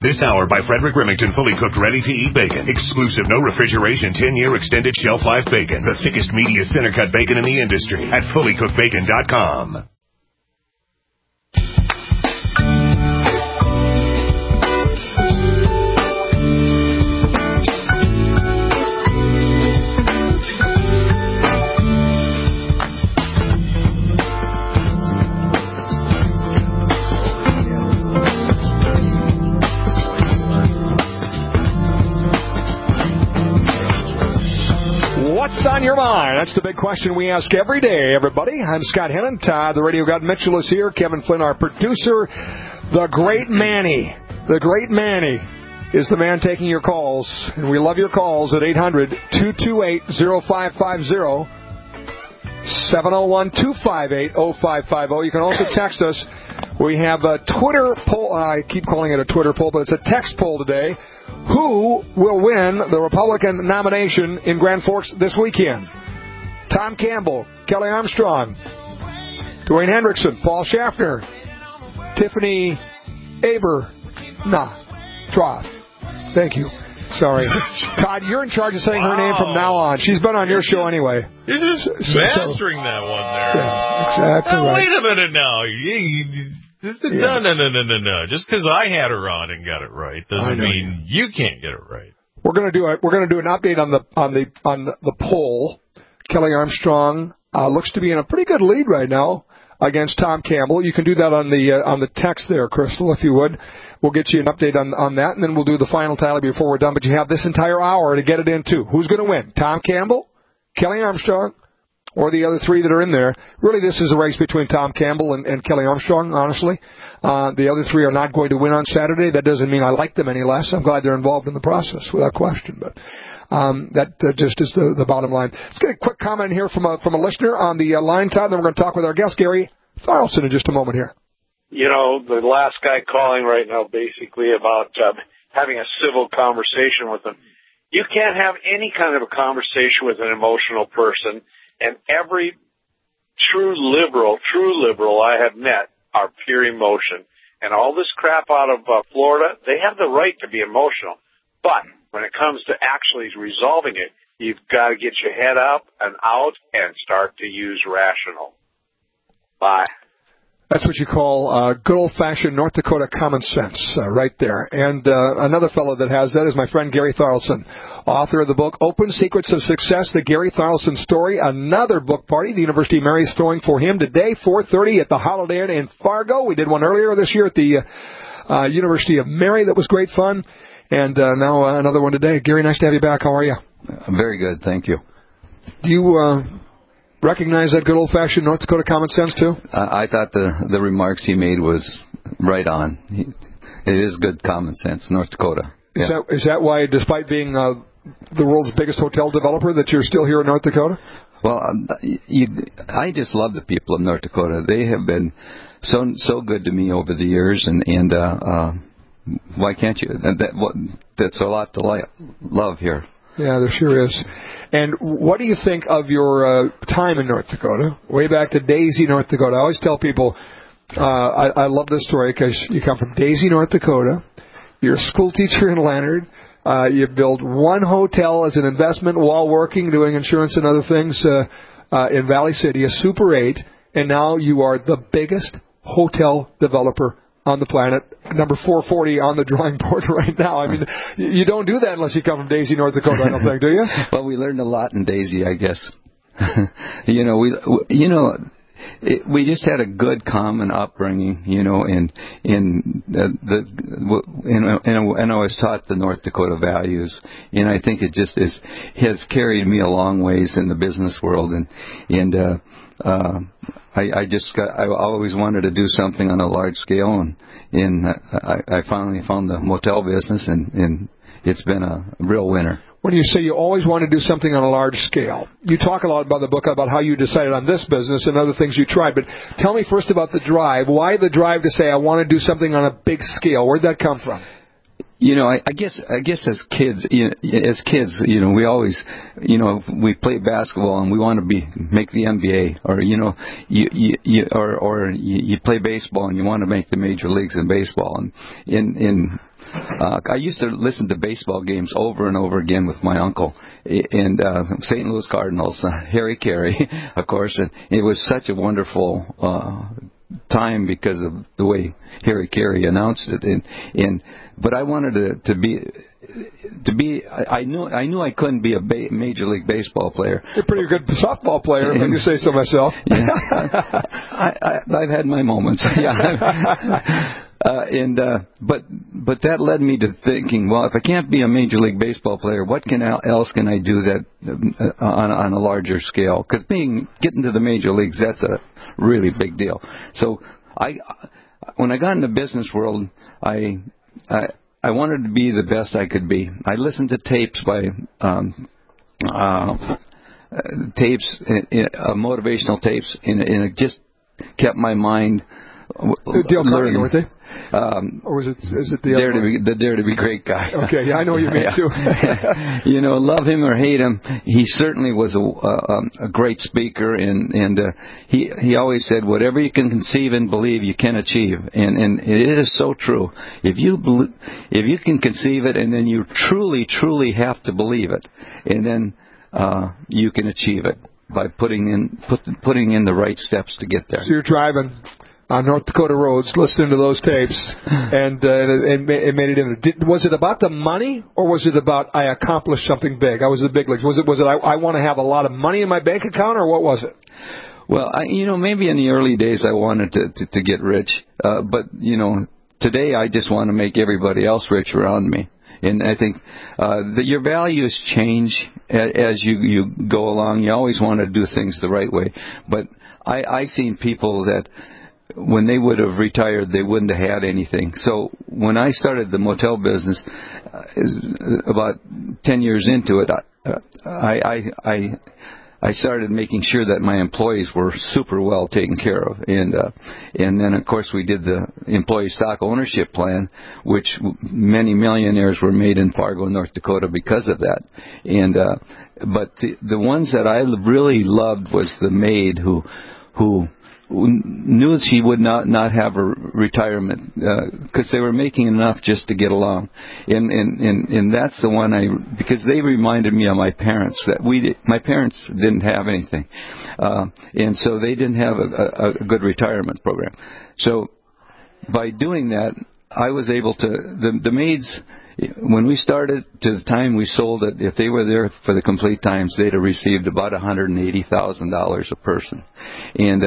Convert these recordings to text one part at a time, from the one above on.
This hour by Frederick Remington, fully cooked, ready-to-eat bacon. Exclusive, no refrigeration, 10-year extended shelf life bacon. The thickest, meatiest center-cut bacon in the industry at fullycookedbacon.com. What's on your mind? That's the big question we ask every day, everybody. I'm Scott Hennon. The Radio God Mitchell is here. Kevin Flynn, our producer. The Great Manny. The Great Manny is the man taking your calls. And we love your calls at 800-228-0550, 701-258-0550. You can also text us. We have a Twitter poll. I keep calling it a Twitter poll, but it's a text poll today. Who will win the Republican nomination in Grand Forks this weekend? Tom Campbell, Kelly Armstrong, Dwayne Hendrickson, Paul Schaffner, Tiffany Troth. Thank you. Sorry. Todd, you're in charge of saying her name from now on. She's been on your show anyway. You're just mastering that one there. Yeah, exactly right. Wait a minute now. No. Just because I had her on and got it right doesn't mean you can't get it right. We're going to do an update on the poll. Kelly Armstrong looks to be in a pretty good lead right now against Tom Campbell. You can do that on the text there, Crystal, if you would. We'll get you an update on that, and then we'll do the final tally before we're done. But you have this entire hour to get it in, too. Who's going to win? Tom Campbell, Kelly Armstrong, or the other three that are in there? Really, this is a race between Tom Campbell and Kelly Armstrong, honestly. The other three are not going to win on Saturday. That doesn't mean I like them any less. I'm glad they're involved in the process, without question. But that just is the bottom line. Let's get a quick comment here from a listener on the line, Todd, then we're going to talk with our guest, Gary Thorlson, in just a moment here. You know, the last guy calling right now basically about having a civil conversation with him. You can't have any kind of a conversation with an emotional person, and every true liberal I have met are pure emotion. And all this crap out of Florida, they have the right to be emotional. But when it comes to actually resolving it, you've got to get your head up and out and start to use rational. Bye. That's what you call good old-fashioned North Dakota common sense right there. And another fellow that has that is my friend Gary Thorlson, author of the book Open Secrets of Success, The Gary Thorlson Story. Another book party the University of Mary is throwing for him today, 4:30 at the Holiday Inn in Fargo. We did one earlier this year at the University of Mary. That was great fun. And now another one today. Gary, nice to have you back. How are you? Very good, thank you. Do you recognize that good old-fashioned North Dakota common sense, too? I thought the remarks he made was right on. It is good common sense, North Dakota. Yeah. Is that why, despite being the world's biggest hotel developer, that you're still here in North Dakota? Well, I just love the people of North Dakota. They have been so good to me over the years, and why can't you? That's a lot to love here. Yeah, there sure is. And what do you think of your time in North Dakota, way back to Daisy, North Dakota? I always tell people, I love this story because you come from Daisy, North Dakota. You're a school teacher in Leonard. You build one hotel as an investment while working, doing insurance and other things in Valley City, a Super 8, and now you are the biggest hotel developer on the planet, number 440 on the drawing board right now. I mean, you don't do that unless you come from Daisy, North Dakota, I don't think, do you? Well, we learned a lot in Daisy, I guess. We just had a good, common upbringing, and I was taught the North Dakota values, and I think it just has carried me a long ways in the business world, I always wanted to do something on a large scale, and I finally found the motel business, and it's been a real winner. When you say you always want to do something on a large scale, you talk a lot about the book about how you decided on this business and other things you tried, but tell me first about the drive. Why the drive to say, I want to do something on a big scale? Where'd that come from? I guess as kids, we always, we play basketball and we want to make the NBA, or you play baseball and you want to make the major leagues in baseball, and I used to listen to baseball games over and over again with my uncle, and St. Louis Cardinals, Harry Carey, of course, and it was such a wonderful time because of the way Harry Carey announced it, but I wanted to be. I knew I couldn't be a Major League Baseball player. You're a pretty good softball player, if I can say so myself. Yeah. I've had my moments. Yeah. But that led me to thinking, well, if I can't be a Major League Baseball player, what else can I do that on a larger scale? Because getting to the major leagues, that's a really big deal. So when I got in the business world, I wanted to be the best I could be. I listened to tapes by motivational tapes, and it just kept my mind Dale Carnegie, learning. weren't they? Or is it the Dare other one? the Dare to be Great guy? Okay, yeah, I know you mean too. Love him or hate him, he certainly was a great speaker, and he always said, whatever you can conceive and believe, you can achieve, and it is so true. If you can conceive it, and then you truly have to believe it, and then you can achieve it by putting in the right steps to get there. So you're driving on North Dakota roads, listening to those tapes, and it made it in. Was it about the money, or was it about I accomplished something big? I was the big leagues. Was it I want to have a lot of money in my bank account, or what was it? Well, maybe in the early days I wanted to get rich, but today I just want to make everybody else rich around me. And I think that your values change as you go along. You always want to do things the right way, but I seen people that when they would have retired, they wouldn't have had anything. So when I started the motel business, about 10 years into it, I started making sure that my employees were super well taken care of, and then of course we did the employee stock ownership plan, which many millionaires were made in Fargo, North Dakota, because of that. And but the ones that I really loved was the maid who knew she would not have a retirement because they were making enough just to get along, and that's the one because they reminded me of my parents my parents didn't have anything, and so they didn't have a good retirement program. So by doing that, I was able to the maids. When we started to the time we sold it, if they were there for the complete times, they'd have received about $180,000 a person, and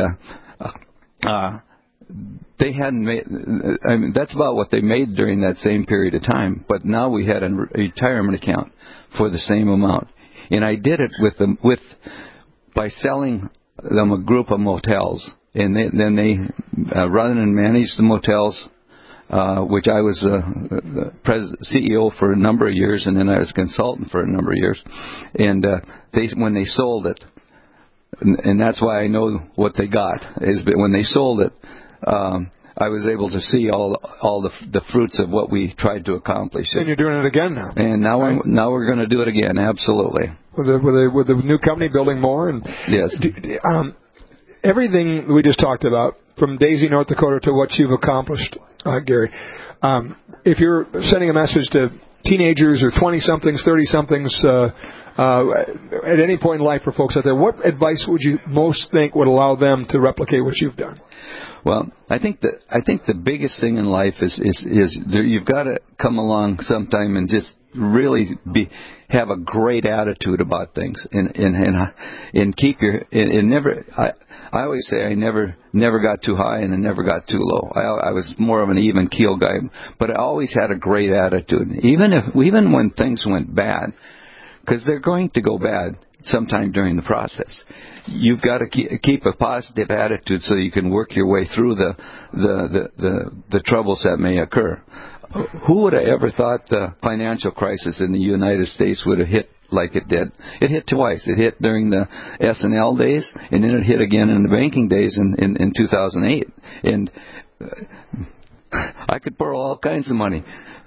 they hadn't made. I mean, that's about what they made during that same period of time. But now we had a retirement account for the same amount, and I did it by selling them a group of motels, and then they run and manage the motels. Which I was the CEO for a number of years, and then I was a consultant for a number of years. And when they sold it, and that's why I know what they got, is that when they sold it, I was able to see all the fruits of what we tried to accomplish. And you're doing it again now. And now we're going to do it again, absolutely. With the new company building more, and yes, everything we just talked about, from Daisy, North Dakota, to what you've accomplished, Gary. If you're sending a message to teenagers or 20-somethings, 30-somethings, at any point in life for folks out there, what advice would you most think would allow them to replicate what you've done? Well, I think the biggest thing in life is you've got to come along sometime and just really have a great attitude about things, and keep your and never. I always say I never got too high and I never got too low. I was more of an even keel guy, but I always had a great attitude, even when things went bad, because they're going to go bad sometime during the process. You've got to keep a positive attitude so you can work your way through the troubles that may occur. Who would have ever thought the financial crisis in the United States would have hit like it did? It hit twice. It hit during the S&L days, and then it hit again in the banking days in 2008. And I could borrow all kinds of money.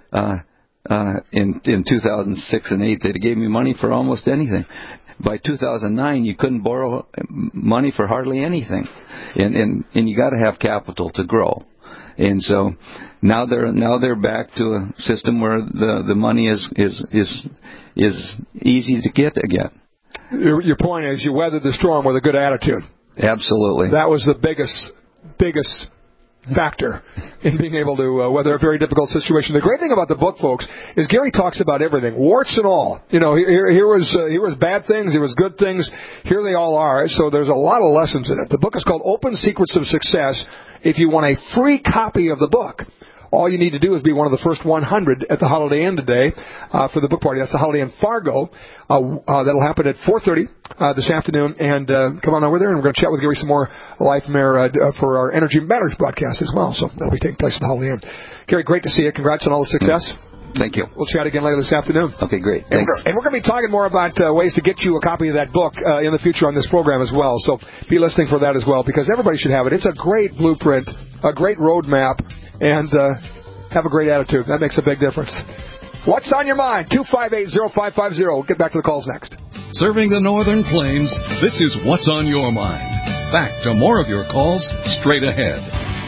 In 2006 and 8, they gave me money for almost anything. By 2009, you couldn't borrow money for hardly anything, and you got to have capital to grow. And so now they're back to a system where the money is easy to get again. Your point is you weathered the storm with a good attitude. Absolutely. That was the biggest factor in being able to weather a very difficult situation. The great thing about the book, folks, is Gary talks about everything, warts and all. You know, here was bad things, here was good things, here they all are. So there's a lot of lessons in it. The book is called Open Secrets of Success. If you want a free copy of the book, all you need to do is be one of the first 100 at the Holiday Inn today for the book party. That's the Holiday Inn Fargo. That'll happen at 4:30 this afternoon. And come on over there, and we're going to chat with Gary some more live from there for our Energy Matters broadcast as well. So that'll be taking place at the Holiday Inn. Gary, great to see you. Congrats on all the success. Thank you. We'll chat again later this afternoon. Okay, great. Thanks. And we're going to be talking more about ways to get you a copy of that book in the future on this program as well. So be listening for that as well, because everybody should have it. It's a great blueprint, a great roadmap, and have a great attitude. That makes a big difference. What's on your mind? 258-0550. We'll get back to the calls next. Serving the Northern Plains, this is What's on Your Mind. Back to more of your calls straight ahead.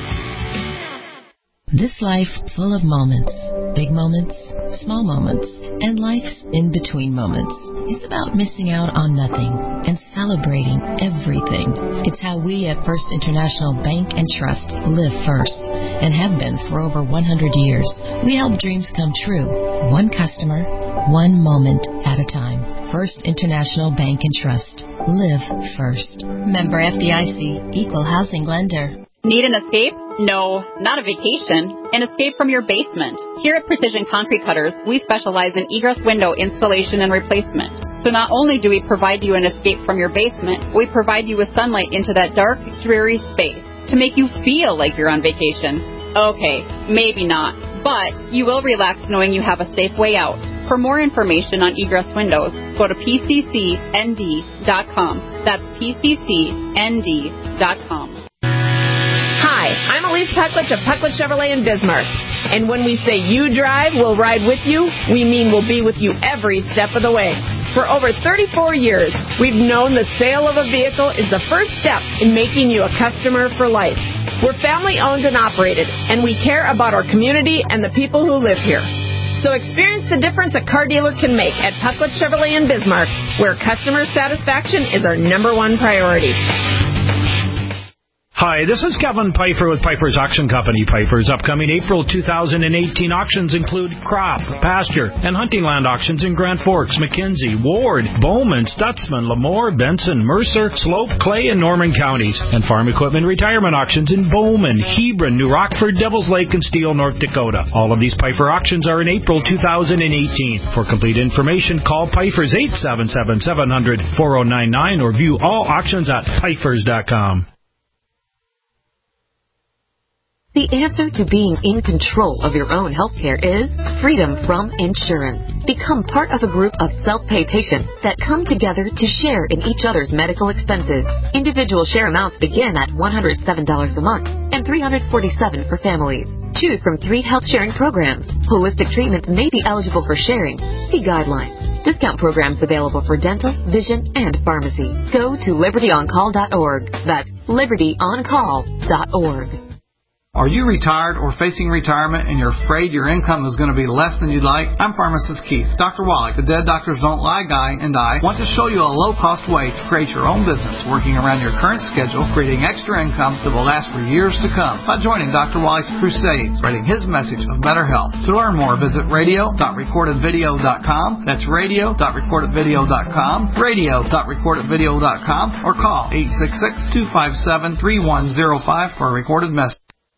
This life full of moments, big moments, small moments, and life's in-between moments, is about missing out on nothing and celebrating everything. It's how we at First International Bank and Trust live first and have been for over 100 years. We help dreams come true, one customer, one moment at a time. First International Bank and Trust. Live first. Member FDIC, Equal Housing Lender. Need an escape? No, not a vacation. An escape from your basement. Here at Precision Concrete Cutters, we specialize in egress window installation and replacement. So not only do we provide you an escape from your basement, we provide you with sunlight into that dark, dreary space to make you feel like you're on vacation. Okay, maybe not, but you will relax knowing you have a safe way out. For more information on egress windows, go to pccnd.com. That's pccnd.com. Hi, I'm Elise Pucklich of Pucklich Chevrolet in Bismarck. And when we say you drive, we'll ride with you, we mean we'll be with you every step of the way. For over 34 years, we've known the sale of a vehicle is the first step in making you a customer for life. We're family owned and operated, and we care about our community and the people who live here. So experience the difference a car dealer can make at Pucklich Chevrolet in Bismarck, where customer satisfaction is our number one priority. Hi, this is Kevin Pfeiffer with Pfeiffer's Auction Company. Pfeiffer's upcoming April 2018 auctions include crop, pasture, and hunting land auctions in Grand Forks, McKenzie, Ward, Bowman, Stutzman, Lemoore, Benson, Mercer, Slope, Clay, and Norman counties, and farm equipment retirement auctions in Bowman, Hebron, New Rockford, Devils Lake, and Steele, North Dakota. All of these Pfeiffer auctions are in April 2018. For complete information, call Pfeiffer's 877-700-4099 or view all auctions at Pfeiffer's.com. The answer to being in control of your own health care is freedom from insurance. Become part of a group of self-pay patients that come together to share in each other's medical expenses. Individual share amounts begin at $107 a month and $347 for families. Choose from 3 health-sharing programs. Holistic treatments may be eligible for sharing. See guidelines. Discount programs available for dental, vision, and pharmacy. Go to libertyoncall.org. That's libertyoncall.org. Are you retired or facing retirement and you're afraid your income is going to be less than you'd like? I'm Pharmacist Keith. Dr. Wallach, the Dead Doctors Don't Lie guy, and I want to show you a low-cost way to create your own business, working around your current schedule, creating extra income that will last for years to come by joining Dr. Wallach's crusades, spreading his message of better health. To learn more, visit radio.recordedvideo.com. That's radio.recordedvideo.com, radio.recordedvideo.com, or call 866-257-3105 for a recorded message.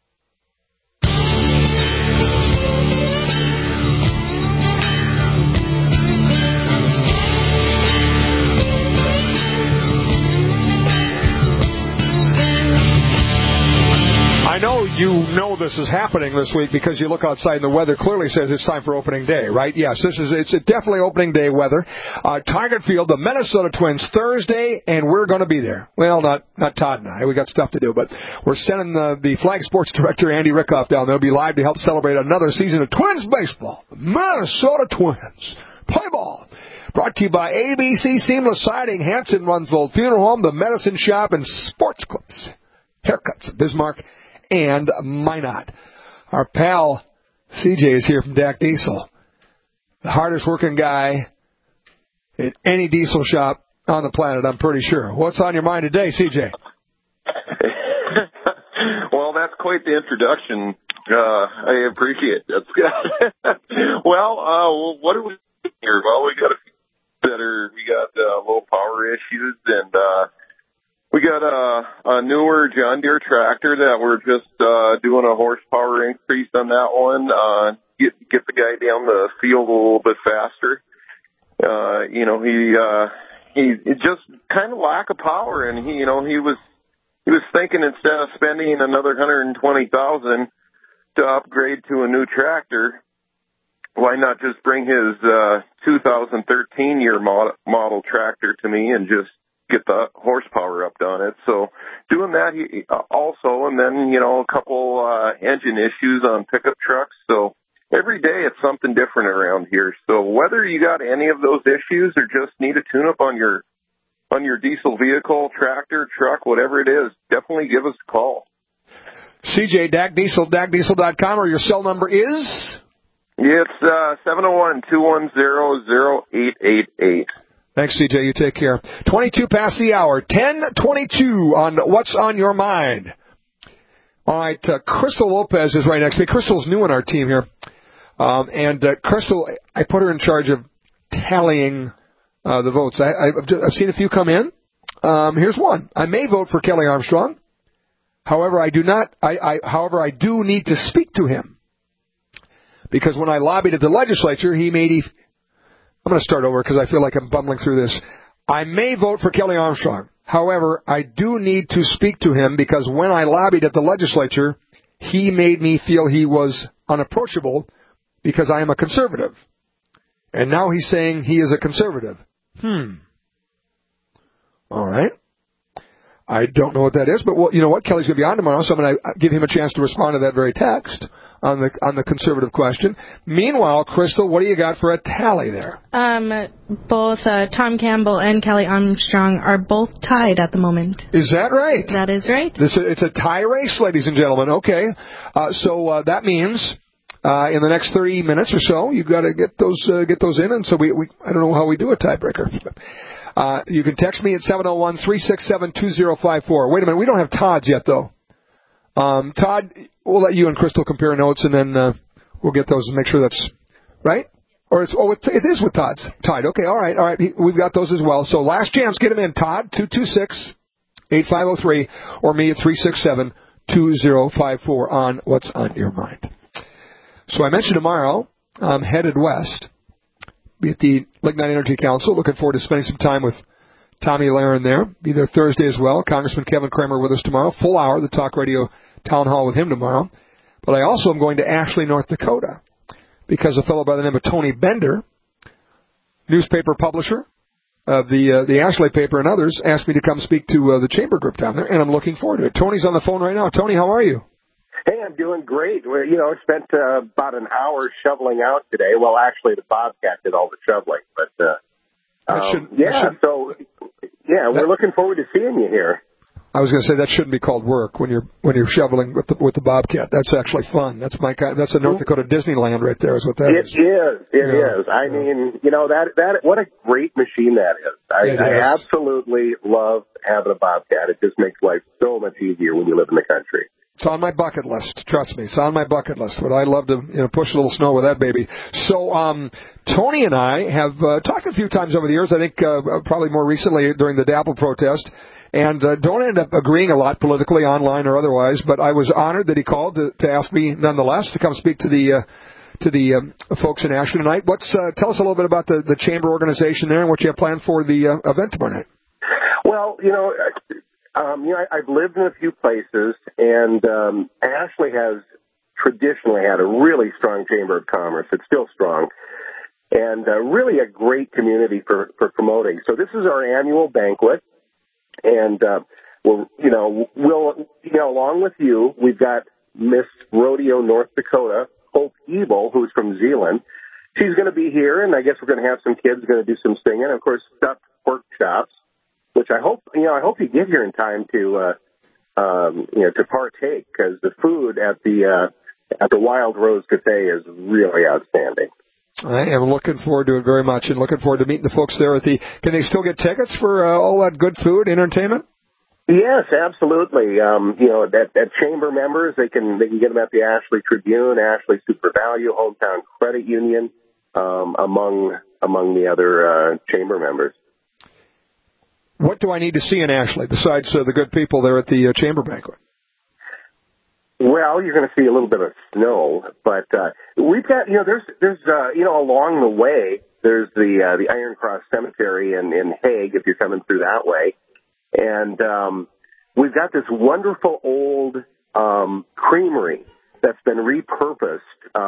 I know you know this is happening this week because you look outside and the weather clearly says it's time for opening day, right? Yes, it's definitely opening day weather. Target Field, the Minnesota Twins, Thursday, and we're going to be there. Well, not Todd and I. We got stuff to do, but we're sending the Flag Sports Director, Andy Rickoff, down there. He'll be live to help celebrate another season of Twins baseball. The Minnesota Twins. Play ball. Brought to you by ABC Seamless Siding, Hanson Runsvold Funeral Home, the Medicine Shop, and Sports Clips. Haircuts of Bismarck and Minot. Our pal CJ is here from DAC Diesel, the hardest working guy in any diesel shop on the planet, I'm pretty sure. What's on your mind today, CJ? Well, that's quite the introduction. I appreciate it. That's good. Well, what do we do here? Well, we got a few we got low power issues, and we got a newer John Deere tractor that we're just doing a horsepower increase on that one. Get the guy down the field a little bit faster. He just kind of lack of power, and he was thinking instead of spending another $120,000 to upgrade to a new tractor, why not just bring his 2013 year model tractor to me and just get the horsepower up on it? So doing that also, and then a couple engine issues on pickup trucks. So every day it's something different around here. So whether you got any of those issues or just need a tune-up on your diesel vehicle, tractor, truck, whatever it is, definitely give us a call. CJ, DAC Diesel, DACDiesel.com, or your cell number is? It's 701-210-0888. Thanks, CJ. You take care. 22 past the hour. 10:22 on What's on Your Mind. All right, Crystal Lopez is right next to me. Crystal's new on our team here. Crystal, I put her in charge of tallying the votes. I've seen a few come in. Here's one. I may vote for Kelly Armstrong. However, I do need to speak to him. Because when I lobbied at the legislature, I'm going to start over because I feel like I'm bumbling through this. I may vote for Kelly Armstrong. However, I do need to speak to him because when I lobbied at the legislature, he made me feel he was unapproachable because I am a conservative. And now he's saying he is a conservative. All right. I don't know what that is, but you know what? Kelly's going to be on tomorrow, so I'm going to give him a chance to respond to that very text on the conservative question. Meanwhile, Crystal, what do you got for a tally there? Both Tom Campbell and Kelly Armstrong are both tied at the moment. Is that right? That is right. It's a tie race, ladies and gentlemen. Okay. So that means in the next 30 minutes or so, you've got to get those in, and so we I don't know how we do a tiebreaker. You can text me at 701-367-2054. Wait a minute, we don't have Todd's yet, though. Todd, we'll let you and Crystal compare notes, and then we'll get those and make sure that's right. Or it is with Todd's. Tied. Okay, all right. We've got those as well. So last chance, get them in. Todd, 226-8503, or me at 367-2054 on What's on Your Mind. So I mentioned tomorrow I'm headed west. Be at the Lignite Energy Council. Looking forward to spending some time with Tommy Lahren there. Be there Thursday as well. Congressman Kevin Kramer with us tomorrow. Full hour, the Talk Radio Town Hall with him tomorrow. But I also am going to Ashley, North Dakota, because a fellow by the name of Tony Bender, newspaper publisher of the Ashley paper and others, asked me to come speak to the chamber group down there, and I'm looking forward to it. Tony's on the phone right now. Tony, how are you? Hey, I'm doing great. Spent about an hour shoveling out today. Well, actually, the Bobcat did all the shoveling, but we're looking forward to seeing you here. I was going to say that shouldn't be called work when you're shoveling with the Bobcat. That's actually fun. That's a North Dakota Disneyland right there. Is what that is. It is. I mean, that what a great machine that is. I absolutely love having a Bobcat. It just makes life so much easier when you live in the country. It's on my bucket list. Trust me, it's on my bucket list. But I love to push a little snow with that baby. So Tony and I have talked a few times over the years. I think probably more recently during the DAPL protest, and don't end up agreeing a lot politically, online or otherwise. But I was honored that he called to ask me, nonetheless, to come speak to the folks in Ashley tonight. Tell us a little bit about the chamber organization there and what you have planned for the event tomorrow night. Well, I've lived in a few places, and Ashley has traditionally had a really strong Chamber of Commerce. It's still strong, and really a great community for promoting. So this is our annual banquet, and we'll along with you, we've got Miss Rodeo North Dakota, Hope Ebel, who's from Zeeland. She's going to be here, and I guess we're going to have some kids going to do some singing, and of course stuffed pork chops, which I hope you get here in time to to partake, because the food at the Wild Rose Cafe is really outstanding. I am looking forward to it very much, and looking forward to meeting the folks there at the. Can they still get tickets for all that good food, entertainment? Yes, absolutely. That chamber members, they can get them at the Ashley Tribune, Ashley Super Value, Hometown Credit Union, among the other chamber members. What do I need to see in Ashley besides the good people there at the chamber banquet? Well, you're going to see a little bit of snow, but we've got there's along the way there's the Iron Cross Cemetery in Hague if you're coming through that way, and we've got this wonderful old creamery that's been repurposed.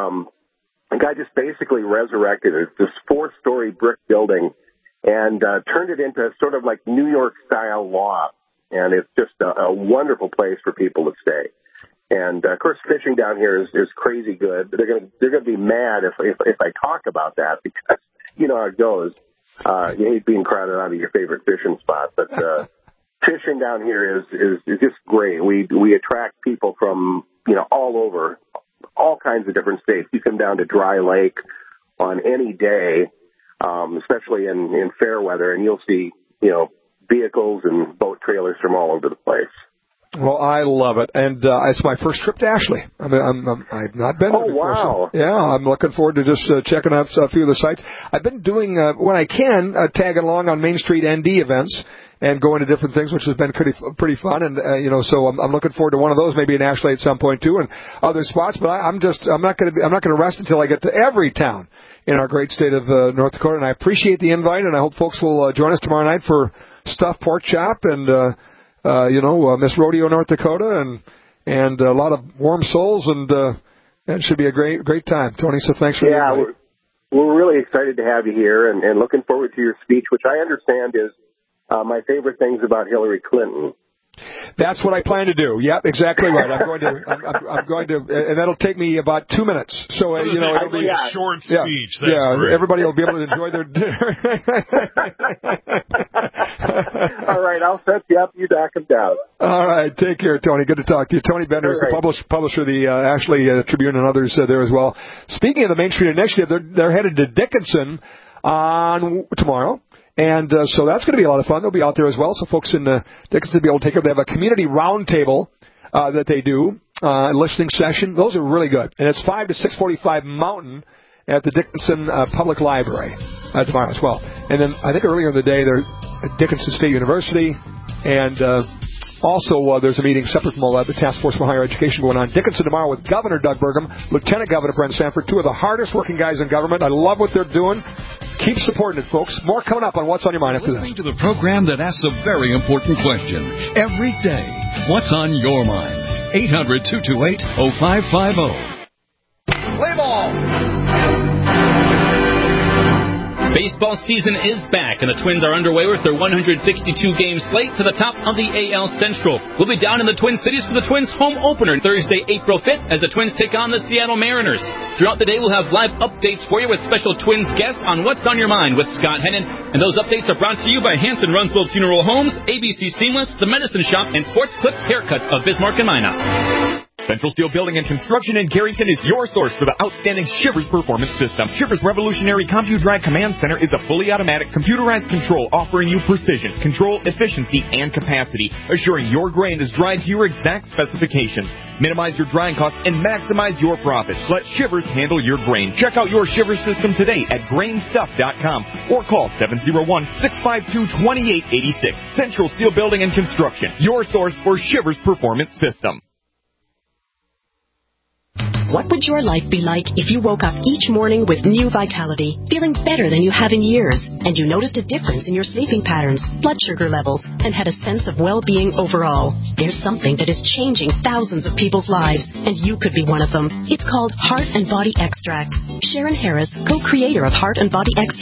A guy just basically resurrected it. It's this 4-story brick building and turned it into sort of like New York style loft, and it's just a wonderful place for people to stay. And of course, fishing down here is crazy good. But they're gonna be mad if I talk about that, because you know how it goes. You hate being crowded out of your favorite fishing spot, but fishing down here is just great. We attract people from all over, all kinds of different states. You come down to Dry Lake on any day, especially in fair weather, and you'll see vehicles and boat trailers from all over the place. Well, I love it, and it's my first trip to Ashley. I've not been there before. Wow. So, yeah, I'm looking forward to just checking out a few of the sites. I've been doing, when I can, tagging along on Main Street ND events and going to different things, which has been pretty fun. And so I'm looking forward to one of those, maybe in Ashley at some point too, and other spots. But I'm not going to rest until I get to every town in our great state of North Dakota. And I appreciate the invite, and I hope folks will join us tomorrow night for stuffed pork chop and. Miss Rodeo, North Dakota, and a lot of warm souls, and it should be a great time, Tony. So thanks for the invite. We're really excited to have you here, and looking forward to your speech, which I understand is my favorite things about Hillary Clinton. That's what I plan to do. Yep, exactly right. I'm going to, and that'll take me about 2 minutes. So it'll be a short speech. That's great. Everybody will be able to enjoy their dinner. All right, I'll set you up. You knock them down. All right, take care, Tony. Good to talk to you. Tony Bender is the publisher of the Ashley Tribune and others there as well. Speaking of the Main Street Initiative, they're headed to Dickinson on tomorrow. And so that's going to be a lot of fun. They'll be out there as well, so folks in Dickinson will be able to take it. They have a community roundtable that they do, listening session. Those are really good. And it's 5 to 6:45 Mountain at the Dickinson Public Library tomorrow as well. And then I think earlier in the day they're at Dickinson State University, and also there's a meeting separate from all that, the Task Force for Higher Education going on. Dickinson tomorrow with Governor Doug Burgum, Lieutenant Governor Brent Sanford, two of the hardest working guys in government. I love what they're doing. Keep supporting it, folks. More coming up on What's on Your Mind after this. Listening to the program that asks a very important question every day. What's on your mind? 800-228-0550. Play ball! Baseball season is back, and the Twins are underway with their 162-game slate to the top of the AL Central. We'll be down in the Twin Cities for the Twins' home opener Thursday, April 5th, as the Twins take on the Seattle Mariners. Throughout the day, we'll have live updates for you with special Twins guests on What's on Your Mind with Scott Hennon, and those updates are brought to you by Hanson Runsville Funeral Homes, ABC Seamless, The Medicine Shop, and Sports Clips Haircuts of Bismarck and Minot. Central Steel Building and Construction in Carrington is your source for the outstanding Shivers Performance System. Shivers Revolutionary CompuDrive Command Center is a fully automatic computerized control offering you precision, control, efficiency, and capacity, assuring your grain is dried to your exact specifications. Minimize your drying costs and maximize your profits. Let Shivers handle your grain. Check out your Shivers system today at grainstuff.com or call 701-652-2886. Central Steel Building and Construction, your source for Shivers Performance System. What would your life be like if you woke up each morning with new vitality, feeling better than you have in years, and you noticed a difference in your sleeping patterns, blood sugar levels, and had a sense of well-being overall? There's something that is changing thousands of people's lives, and you could be one of them. It's called Heart and Body Extract. Sharon Harris, co-creator of Heart and Body Extract,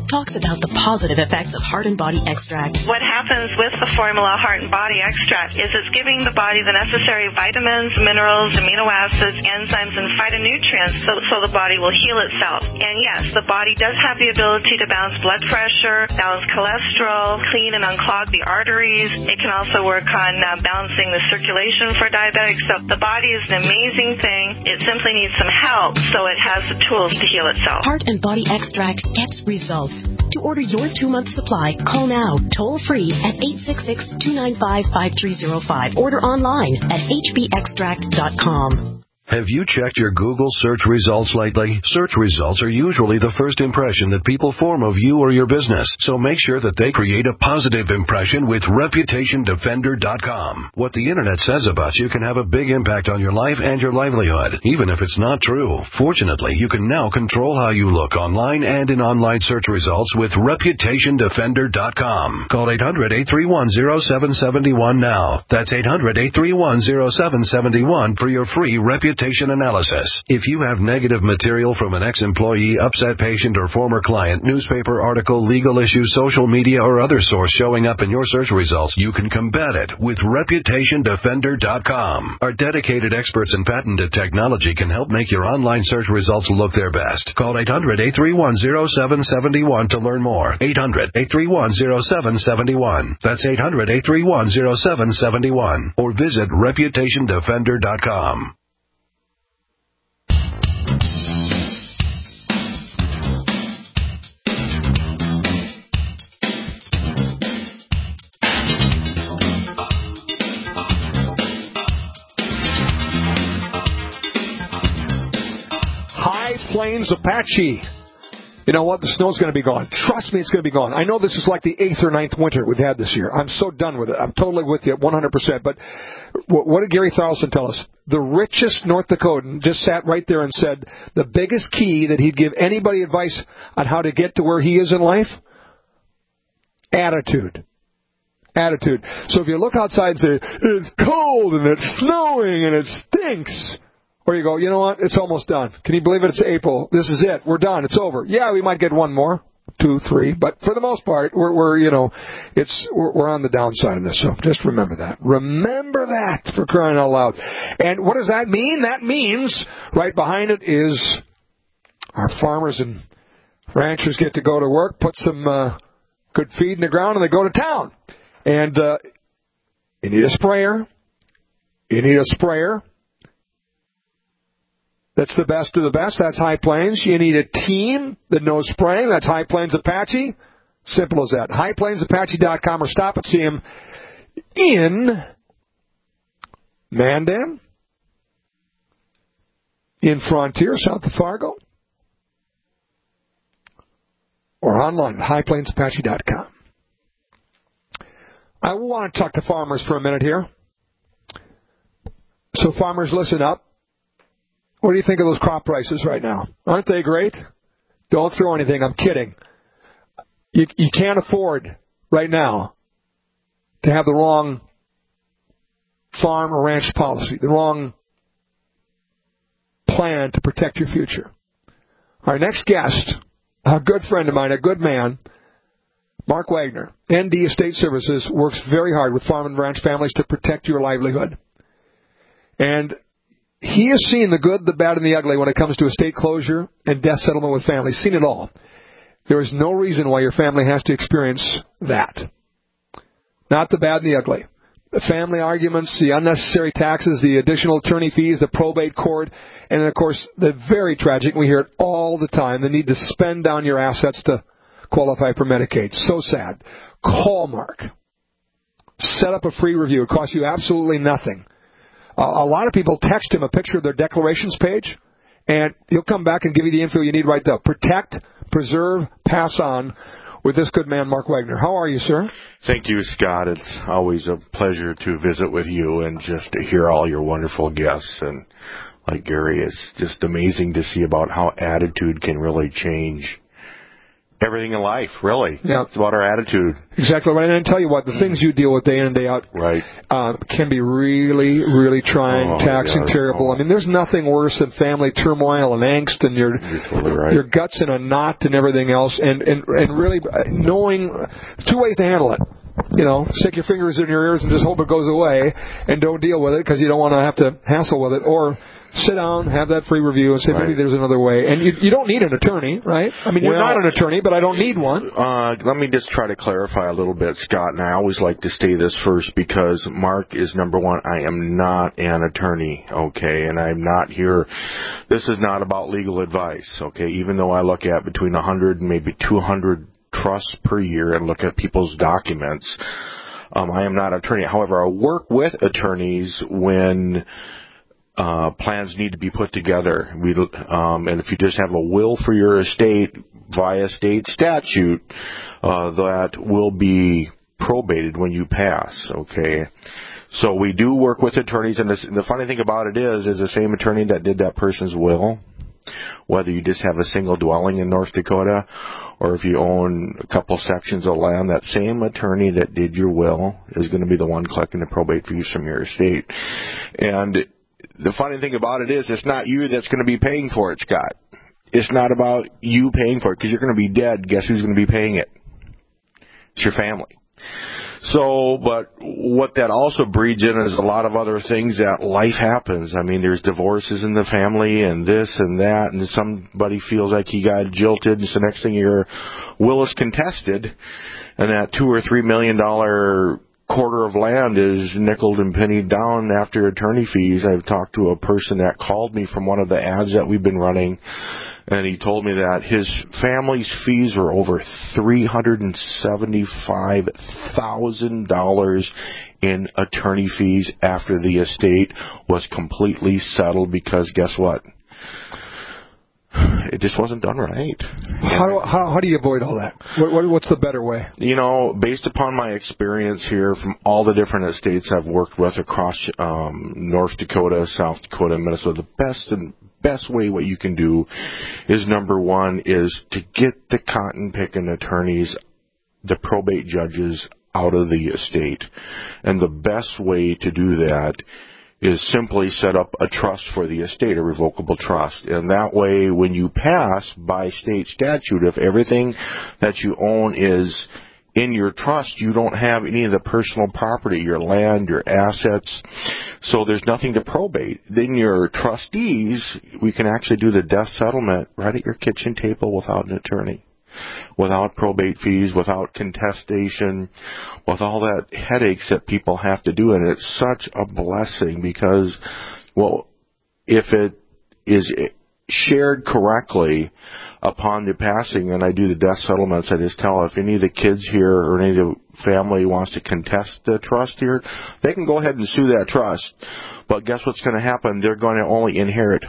talks about the positive effects of Heart and Body Extract. What happens with the formula Heart and Body Extract is it's giving the body the necessary vitamins, minerals, amino acids, enzymes, and phytonutrients so the body will heal itself. And yes, the body does have the ability to balance blood pressure, balance cholesterol, clean and unclog the arteries. It can also work on balancing the circulation for diabetics. So the body is an amazing thing. It simply needs some help so it has the tools to heal itself. Heart and Body Extract gets results. To order your 2-month supply, call now, toll free at 866-295-5305. Order online at hbextract.com. Have you checked your Google search results lately? Search results are usually the first impression that people form of you or your business, so make sure that they create a positive impression with ReputationDefender.com. What the Internet says about you can have a big impact on your life and your livelihood, even if it's not true. Fortunately, you can now control how you look online and in online search results with ReputationDefender.com. Call 800-831-0771 now. That's 800-831-0771 for your free reputation analysis. If you have negative material from an ex-employee, upset patient, or former client, newspaper article, legal issue, social media, or other source showing up in your search results, you can combat it with ReputationDefender.com. Our dedicated experts in patented technology can help make your online search results look their best. Call 800-831-0771 to learn more. 800-831-0771. That's 800-831-0771. Or visit ReputationDefender.com. High Plains Apache. You know what? The snow's going to be gone. Trust me, it's going to be gone. I know this is like the 8th or 9th winter we've had this year. I'm so done with it. I'm totally with you 100%. But what did Gary Tharlson tell us? The richest North Dakotan just sat right there and said the biggest key that he'd give anybody advice on how to get to where he is in life? Attitude. Attitude. So if you look outside and say, it's cold and it's snowing and it stinks, or you go, you know what, it's almost done. Can you believe it? It's April. This is it. We're done. It's over. Yeah, we might get one more, 2, 3, but for the most part, we're on the downside of this. So just remember that. Remember that, for crying out loud. And what does that mean? That means right behind it is our farmers and ranchers get to go to work, put some good feed in the ground, and they go to town. And you need a sprayer. You need a sprayer. That's the best of the best. That's High Plains. You need a team that knows spraying. That's High Plains Apache. Simple as that. HighPlainsApache.com, or stop and see him in Mandan, in Frontier, south of Fargo, or online at HighPlainsApache.com. I want to talk to farmers for a minute here. So farmers, listen up. What do you think of those crop prices right now? Aren't they great? Don't throw anything. I'm kidding. You can't afford right now to have the wrong farm or ranch policy, the wrong plan to protect your future. Our next guest, a good friend of mine, a good man, Mark Wagner, ND Estate Services, works very hard with farm and ranch families to protect your livelihood. And he has seen the good, the bad, and the ugly when it comes to estate closure and death settlement with families. Seen it all. There is no reason why your family has to experience that. Not the bad and the ugly. The family arguments, the unnecessary taxes, the additional attorney fees, the probate court, and then, of course, the very tragic, we hear it all the time, the need to spend down your assets to qualify for Medicaid. So sad. Call Mark. Set up a free review. It costs you absolutely nothing. A lot of people text him a picture of their declarations page, and he'll come back and give you the info you need right there. Protect, preserve, pass on with this good man, Mark Wagner. How are you, sir? Thank you, Scott. It's always a pleasure to visit with you and just to hear all your wonderful guests. And like Gary, it's just amazing to see about how attitude can really change everything in life, really. Yeah. It's about our attitude. Exactly right. And I tell you what, the things you deal with day in and day out can be really, really trying, taxing, terrible. I mean, there's nothing worse than family turmoil and angst and your guts in a knot and everything else. And really knowing 2 ways to handle it. You know, stick your fingers in your ears and just hope it goes away and don't deal with it because you don't want to have to hassle with it. Or sit down, have that free review, and say maybe there's another way. And you don't need an attorney, right? I mean, you're not an attorney, but I don't need one. Let me just try to clarify a little bit, Scott, and I always like to say this first because Mark is number one. I am not an attorney, okay, and I'm not here. This is not about legal advice, okay, even though I look at between 100 and maybe 200 trusts per year and look at people's documents. I am not an attorney. However, I work with attorneys when plans need to be put together. And if you just have a will for your estate via state statute, that will be probated when you pass, okay? So we do work with attorneys, and the funny thing about it is the same attorney that did that person's will, whether you just have a single dwelling in North Dakota or if you own a couple sections of land, that same attorney that did your will is going to be the one collecting the probate fees from your estate. And the funny thing about it is it's not you that's going to be paying for it, Scott. It's not about you paying for it because you're going to be dead. Guess who's going to be paying it? It's your family. So, but what that also breeds in is a lot of other things that life happens. I mean, there's divorces in the family and this and that, and somebody feels like he got jilted, and so next thing your will is contested, and that $2 or $3 million quarter of land is nickeled and pennied down after attorney fees. I've talked to a person that called me from one of the ads that we've been running, and he told me that his family's fees were over $375,000 in attorney fees after the estate was completely settled because guess what? It just wasn't done right. How do you avoid all that? What's the better way? You know, based upon my experience here from all the different estates I've worked with across North Dakota, South Dakota, and Minnesota, the best way what you can do is, number one, is to get the cotton picking attorneys, the probate judges, out of the estate. And the best way to do that is simply set up a trust for the estate, a revocable trust. And that way, when you pass by state statute, if everything that you own is in your trust, you don't have any of the personal property, your land, your assets, so there's nothing to probate. Then your trustees, we can actually do the death settlement right at your kitchen table without an attorney, without probate fees, without contestation, with all that headaches that people have to do. And it's such a blessing because, well, if it is shared correctly upon the passing, and I do the death settlements, I just tell if any of the kids here or any of the family wants to contest the trust here, they can go ahead and sue that trust. But guess what's going to happen? They're going to only inherit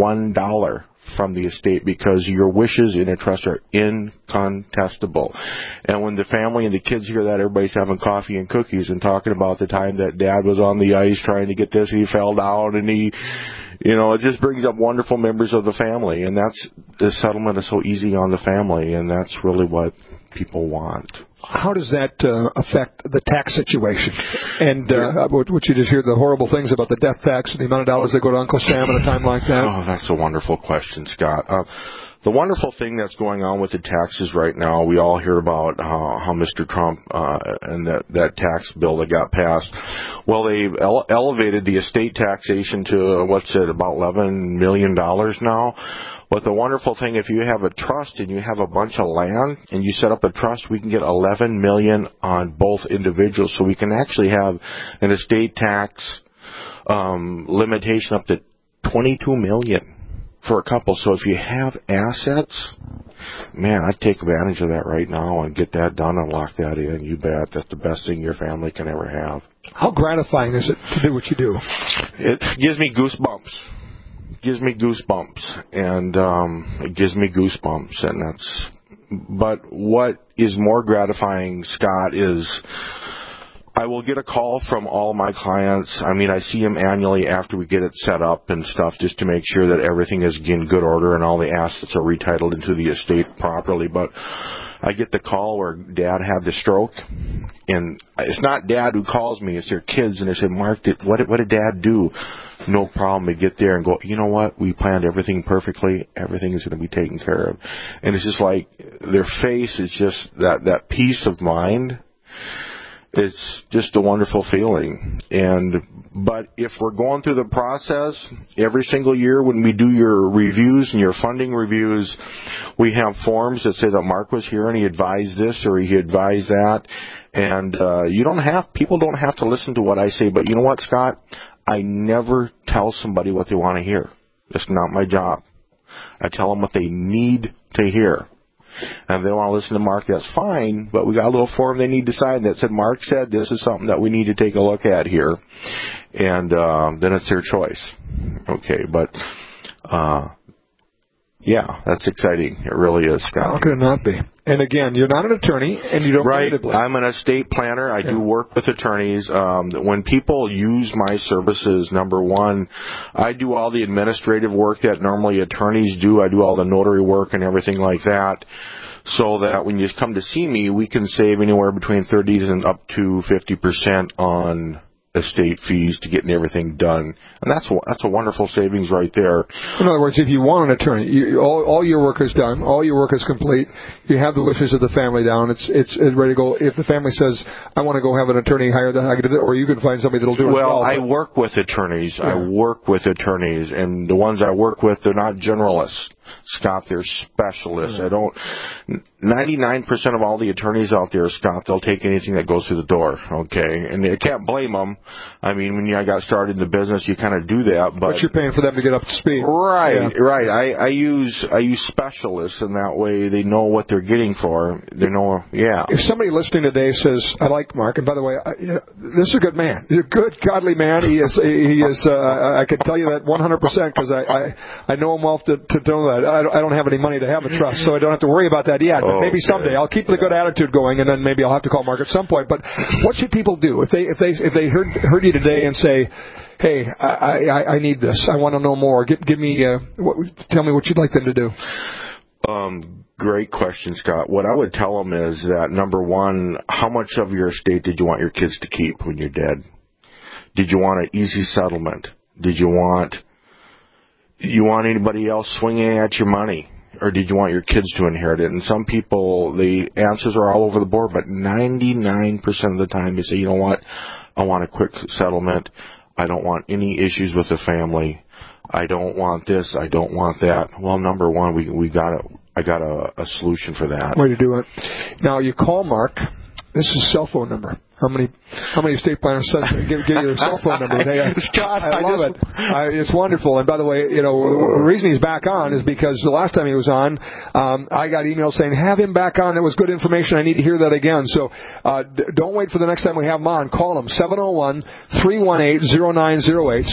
$1 from the estate because your wishes in a trust are incontestable. And when the family and the kids hear that, everybody's having coffee and cookies and talking about the time that Dad was on the ice trying to get this, he fell down, and he, you know, it just brings up wonderful members of the family. And that's, the settlement is so easy on the family, and that's really what people want. How does that affect the tax situation? And what you just hear, the horrible things about the death tax and the amount of dollars that go to Uncle Sam at a time like that? Oh, that's a wonderful question, Scott. The wonderful thing that's going on with the taxes right now, we all hear about how Mr. Trump and that tax bill that got passed. Well, they elevated the estate taxation to, what's it, about $11 million now. But the wonderful thing, if you have a trust and you have a bunch of land and you set up a trust, we can get $11 million on both individuals. So we can actually have an estate tax limitation up to $22 million for a couple. So if you have assets, man, I'd take advantage of that right now and get that done and lock that in. You bet. That's the best thing your family can ever have. How gratifying is it to do what you do? It gives me goosebumps. And it gives me goosebumps, and that's. But what is more gratifying, Scott, is I will get a call from all my clients. I mean, I see them annually after we get it set up and stuff, just to make sure that everything is in good order and all the assets are retitled into the estate properly. But I get the call where Dad had the stroke, and it's not Dad who calls me, it's their kids, and they say, Mark, what did Dad do? No problem. They get there and go, you know what? We planned everything perfectly. Everything is going to be taken care of. And it's just like their face is just that peace of mind. It's just a wonderful feeling. But if we're going through the process, every single year when we do your reviews and your funding reviews, we have forms that say that Mark was here and he advised this or he advised that. And people don't have to listen to what I say. But you know what, Scott? I never tell somebody what they want to hear. It's not my job. I tell them what they need to hear. And if they want to listen to Mark, that's fine, but we got a little form they need to sign that said, Mark said this is something that we need to take a look at here. And then it's their choice. Okay, but yeah, that's exciting. It really is, Scott. How could it not be? And again, you're not an attorney, and you don't right. I'm an estate planner. I do work with attorneys. When people use my services, number one, I do all the administrative work that normally attorneys do. I do all the notary work and everything like that, so that when you come to see me, we can save anywhere between 30 and up to 50% on estate fees to getting everything done, and that's a wonderful savings right there. In other words, if you want an attorney, all your work is done, all your work is complete. You have the wishes of the family down. It's ready to go. If the family says, "I want to go have an attorney hired," I can do it, or you can find somebody that'll do it. Well, I work with attorneys. Yeah. I work with attorneys, and the ones I work with, they're not generalists, Scott. They're specialists. Yeah. 99% of all the attorneys out there, Scott, they'll take anything that goes through the door. Okay, and I can't blame them. I mean, when I got started in the business, you kind of do that, but you're paying for them to get up to speed. Right, yeah. Right. I use specialists, and that way they know what they're getting for. They know, yeah. If somebody listening today says, "I like Mark," and by the way, this is a good man. He's a good, godly man. He is. I can tell you that 100% because I know him well to know that. I don't have any money to have a trust, so I don't have to worry about that yet. But maybe someday I'll keep the good attitude going, and then maybe I'll have to call Mark at some point. But what should people do if they heard you today and say, "Hey, I need this. I want to know more. Give me tell me what you'd like them to do." Great question, Scott. What I would tell them is that, number one, how much of your estate did you want your kids to keep when you're dead? Did you want an easy settlement? Did you want anybody else swinging at your money? Or did you want your kids to inherit it? And some people, the answers are all over the board, but 99% of the time they say, you know what, I want a quick settlement. I don't want any issues with the family. I don't want this. I don't want that. Well, number one, I got a solution for that. Way to do it. Now, you call Mark. This is his cell phone number. How many estate planners give you their cell phone number? Scott, I love it. It's wonderful. And by the way, the reason he's back on is because the last time he was on, I got emails saying, "Have him back on. That was good information. I need to hear that again." So don't wait for the next time we have him on. Call him 701-318-0908.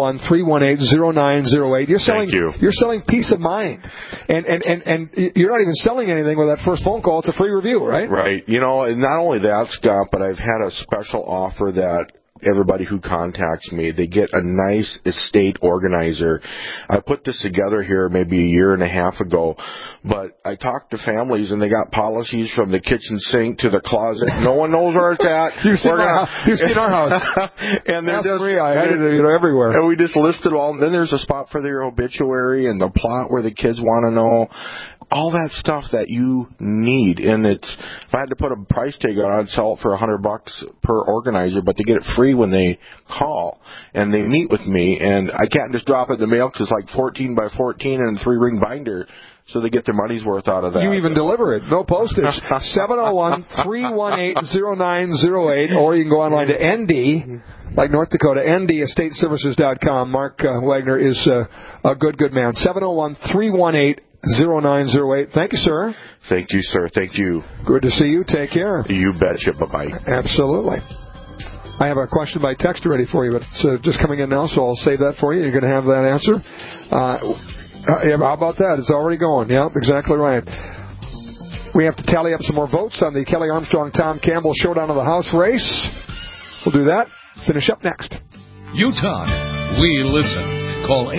701-318-0908. You're selling peace of mind, and you're not even selling anything with that first phone call. It's a free review, right? Right. Not only that, Scott, but I've had a special offer that everybody who contacts me, they get a nice estate organizer. I put this together here maybe a year and a half ago, but I talked to families and they got policies from the kitchen sink to the closet. No one knows where it's at. You've seen our house. And they're just I had it everywhere. And we just listed all. And then there's a spot for their obituary and the plot where the kids want to know. All that stuff that you need, and if I had to put a price tag on it, I'd sell it for $100 per organizer, but they get it free when they call, and they meet with me, and I can't just drop it in the mail because it's like 14 by 14 and a 3-ring binder, so they get their money's worth out of that. You even deliver it, no postage. 701-318-0908, or you can go online to ND, like North Dakota, ndestateservices.com. Mark Wagner is a good man. 701-318-0908. Thank you, sir. Thank you, sir. Thank you. Good to see you. Take care. You betcha. Bye-bye. Absolutely. I have a question by text ready for you, but it's just coming in now, so I'll save that for you. You're going to have that answer. How about that? It's already going. Yeah, exactly right. We have to tally up some more votes on the Kelly Armstrong-Tom Campbell Showdown of the House race. We'll do that. Finish up next. You talk. We listen. Call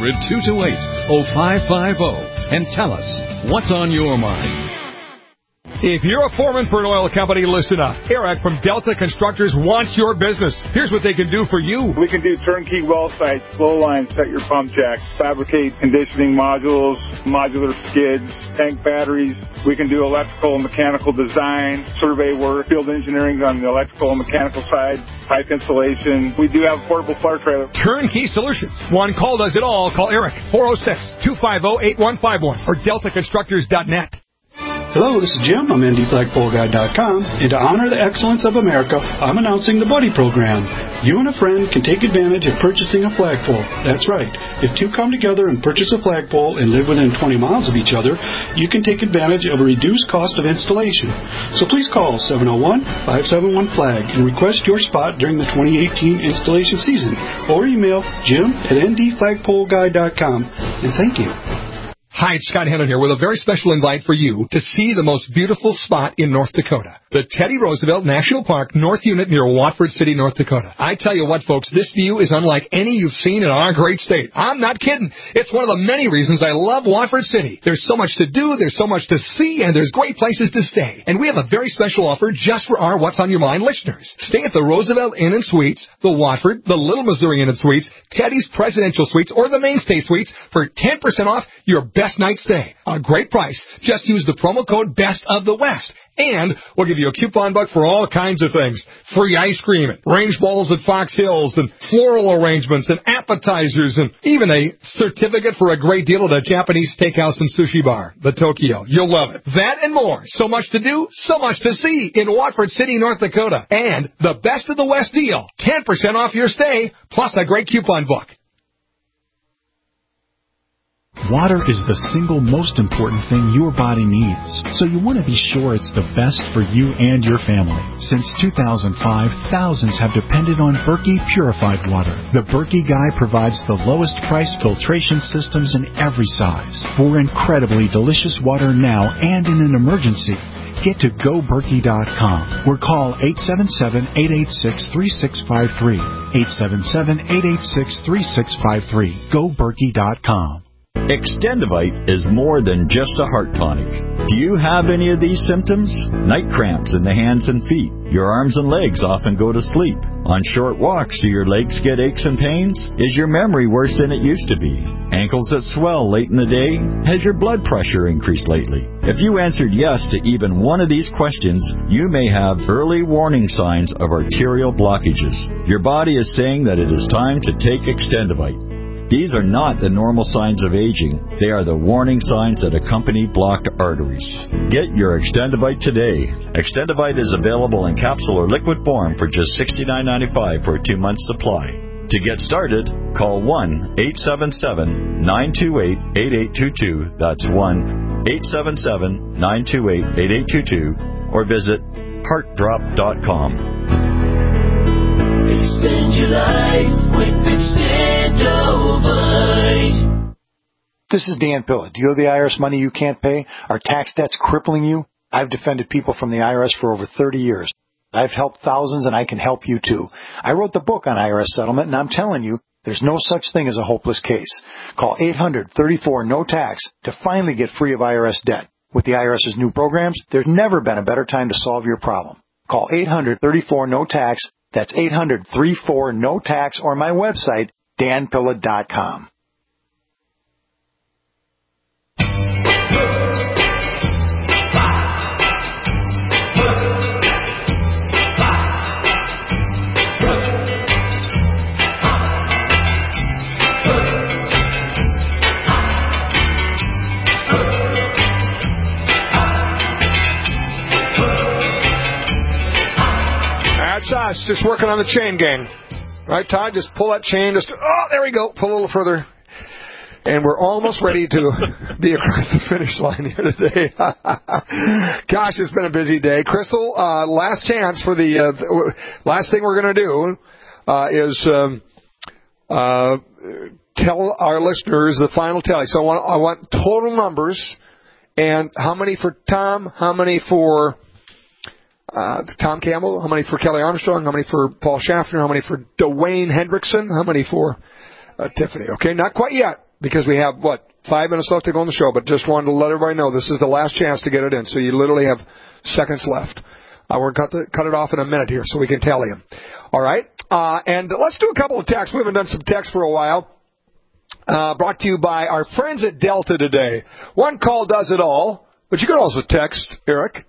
800-228-0550 and tell us what's on your mind. If you're a foreman for an oil company, listen up. Eric from Delta Constructors wants your business. Here's what they can do for you. We can do turnkey well sites, flow lines, set your pump jacks, fabricate conditioning modules, modular skids, tank batteries. We can do electrical and mechanical design, survey work, field engineering on the electrical and mechanical side, pipe installation. We do have a portable flare trailer. Turnkey solutions. One call does it all. Call Eric, 406-250-8151 or deltaconstructors.net. Hello, this is Jim. I'm NDFlagpoleGuide.com, and to honor the excellence of America, I'm announcing the Buddy Program. You and a friend can take advantage of purchasing a flagpole. That's right. If two come together and purchase a flagpole and live within 20 miles of each other, you can take advantage of a reduced cost of installation. So please call 701-571-FLAG and request your spot during the 2018 installation season, or email jim@ndflagpoleguide.com. And thank you. Hi, it's Scott Hennon here with a very special invite for you to see the most beautiful spot in North Dakota. The Teddy Roosevelt National Park North Unit near Watford City, North Dakota. I tell you what, folks, this view is unlike any you've seen in our great state. I'm not kidding. It's one of the many reasons I love Watford City. There's so much to do, there's so much to see, and there's great places to stay. And we have a very special offer just for our What's on Your Mind listeners. Stay at the Roosevelt Inn and Suites, the Watford, the Little Missouri Inn and Suites, Teddy's Presidential Suites, or the Mainstay Suites for 10% off your best night stay. A great price. Just use the promo code Best of the West. And we'll give you a coupon buck for all kinds of things. Free ice cream, and range balls at Fox Hills, and floral arrangements, and appetizers, and even a certificate for a great deal at a Japanese steakhouse and sushi bar, the Tokyo. You'll love it. That and more. So much to do, so much to see in Watford City, North Dakota. And the Best of the West deal. 10% off your stay, plus a great coupon book. Water is the single most important thing your body needs, so you want to be sure it's the best for you and your family. Since 2005, thousands have depended on Berkey purified water. The Berkey Guy provides the lowest price filtration systems in every size. For incredibly delicious water now and in an emergency, get to GoBerkey.com or call 877-886-3653. 877-886-3653. GoBerkey.com. Extendivite is more than just a heart tonic. Do you have any of these symptoms? Night cramps in the hands and feet. Your arms and legs often go to sleep. On short walks, do your legs get aches and pains? Is your memory worse than it used to be? Ankles that swell late in the day? Has your blood pressure increased lately? If you answered yes to even one of these questions, you may have early warning signs of arterial blockages. Your body is saying that it is time to take Extendivite. These are not the normal signs of aging. They are the warning signs that accompany blocked arteries. Get your Extendivite today. Extendivite is available in capsule or liquid form for just $69.95 for a 2-month supply. To get started, call 1-877-928-8822. That's 1-877-928-8822. Or visit heartdrop.com. Extend your life with Extendovite. This is Dan Pilla. Do you owe the IRS money you can't pay? Are tax debts crippling you? I've defended people from the IRS for over 30 years. I've helped thousands, and I can help you too. I wrote the book on IRS settlement, and I'm telling you, there's no such thing as a hopeless case. Call 800-34-NO-TAX to finally get free of IRS debt. With the IRS's new programs, there's never been a better time to solve your problem. Call 800-34-NO-TAX. That's 800-34-NO-TAX, or my website, danpilla.com. That's us, just working on the chain gang. Right, Todd? Just pull that chain. There we go. Pull a little further. And we're almost ready to be across the finish line here today. Gosh, it's been a busy day. Crystal, last chance for the last thing we're going to do is tell our listeners the final tally. So I want total numbers, and how many for Tom, how many for Tom Campbell? How many for Kelly Armstrong? How many for Paul Schaffner? How many for Dwayne Hendrickson? How many for Tiffany? Okay, not quite yet, because we have, 5 minutes left to go on the show, but just wanted to let everybody know this is the last chance to get it in, so you literally have seconds left. We're going to cut it off in a minute here so we can tally them. All right, and let's do a couple of texts. We haven't done some texts for a while. Brought to you by our friends at Delta today. One call does it all, but you can also text Eric,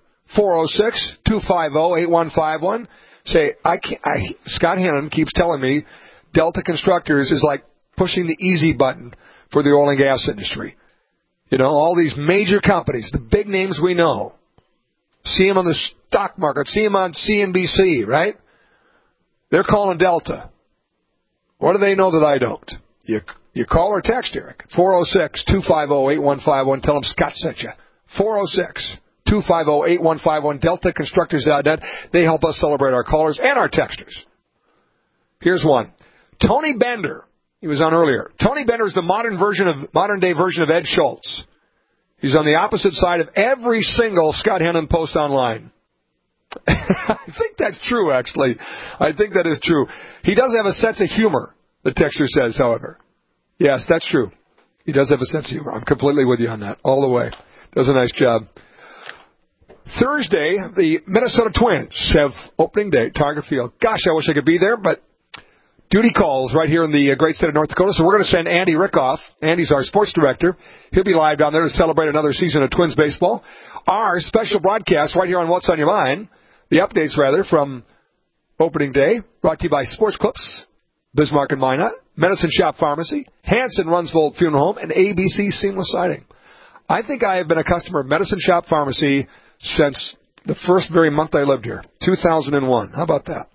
406-250-8151. Say, Scott Hannon keeps telling me Delta Constructors is like pushing the easy button for the oil and gas industry. You know, all these major companies, the big names we know, see them on the stock market, see them on CNBC, right? They're calling Delta. What do they know that I don't? You call or text Eric, 406-250-8151. Tell them Scott sent you. 406-250-8151, DeltaConstructors.net. They help us celebrate our callers and our texters. Here's one. Tony Bender. He was on earlier. Tony Bender is the modern day version of Ed Schultz. He's on the opposite side of every single Scott Hannon post online. I think that's true, actually. I think that is true. He does have a sense of humor, the texter says, however. Yes, that's true. He does have a sense of humor. I'm completely with you on that, all the way. Does a nice job. Thursday, the Minnesota Twins have opening day, Target Field. Gosh, I wish I could be there, but duty calls right here in the great state of North Dakota, so we're going to send Andy Rickoff. Andy's our sports director. He'll be live down there to celebrate another season of Twins baseball. Our special broadcast right here on What's on Your Mind, the updates, rather, from opening day, brought to you by Sports Clips, Bismarck and Minot, Medicine Shop Pharmacy, Hanson Runsvold Funeral Home, and ABC Seamless Siding. I think I have been a customer of Medicine Shop Pharmacy since the first very month I lived here, 2001. How about that?